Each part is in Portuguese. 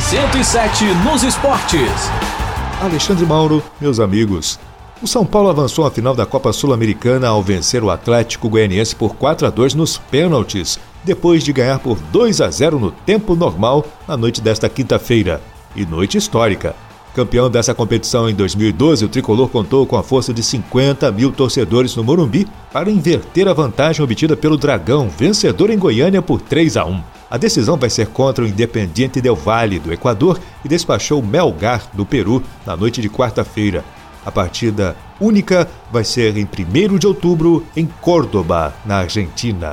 107 nos esportes. Alexandre Mauro, meus amigos. O São Paulo avançou à final da Copa Sul-Americana ao vencer o Atlético Goianiense por 4-2 nos pênaltis, depois de ganhar por 2-0 no tempo normal na noite desta quinta-feira. E noite histórica. Campeão dessa competição em 2012, o tricolor contou com a força de 50 mil torcedores no Morumbi para inverter a vantagem obtida pelo Dragão, vencedor em Goiânia por 3-1. A decisão vai ser contra o Independiente del Valle, do Equador, e despachou o Melgar, do Peru, na noite de quarta-feira. A partida única vai ser em 1º de outubro, em Córdoba, na Argentina.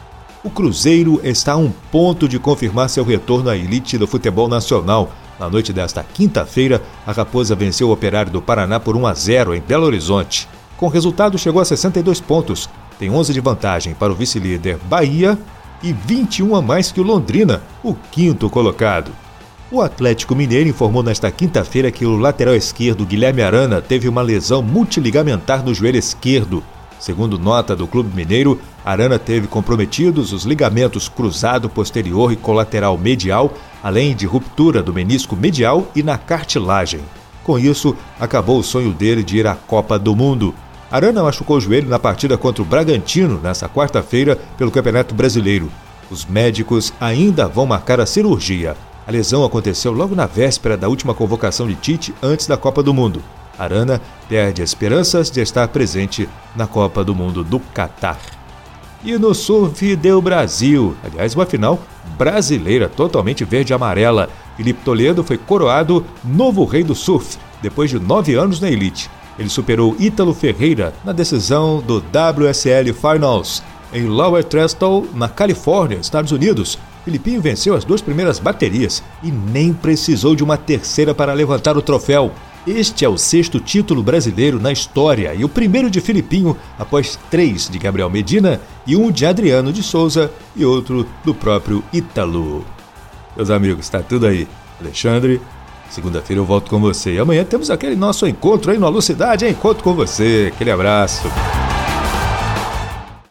O Cruzeiro está a um ponto de confirmar seu retorno à elite do futebol nacional. Na noite desta quinta-feira, a Raposa venceu o Operário do Paraná por 1-0 em Belo Horizonte. Com o resultado, chegou a 62 pontos. Tem 11 de vantagem para o vice-líder Bahia e 21 a mais que o Londrina, o 5º colocado. O Atlético Mineiro informou nesta quinta-feira que o lateral esquerdo Guilherme Arana teve uma lesão multiligamentar no joelho esquerdo. Segundo nota do Clube Mineiro, Arana teve comprometidos os ligamentos cruzado posterior e colateral medial, além de ruptura do menisco medial e na cartilagem. Com isso, acabou o sonho dele de ir à Copa do Mundo. Arana machucou o joelho na partida contra o Bragantino, nesta quarta-feira, pelo Campeonato Brasileiro. Os médicos ainda vão marcar a cirurgia. A lesão aconteceu logo na véspera da última convocação de Tite antes da Copa do Mundo. Arana perde esperanças de estar presente na Copa do Mundo do Catar. E no surf deu Brasil, aliás, uma final brasileira totalmente verde e amarela. Felipe Toledo foi coroado novo rei do surf, depois de 9 anos na elite. Ele superou Ítalo Ferreira na decisão do WSL Finals, em Lower Trestle, na Califórnia, Estados Unidos. Filipinho venceu as 2 primeiras baterias e nem precisou de uma terceira para levantar o troféu. Este é o 6º título brasileiro na história e o primeiro de Filipinho após 3 de Gabriel Medina e 1 de Adriano de Souza e outro do próprio Ítalo. Meus amigos, está tudo aí. Alexandre, segunda-feira eu volto com você. E amanhã temos aquele nosso encontro aí no Alô Cidade, encontro com você. Aquele abraço.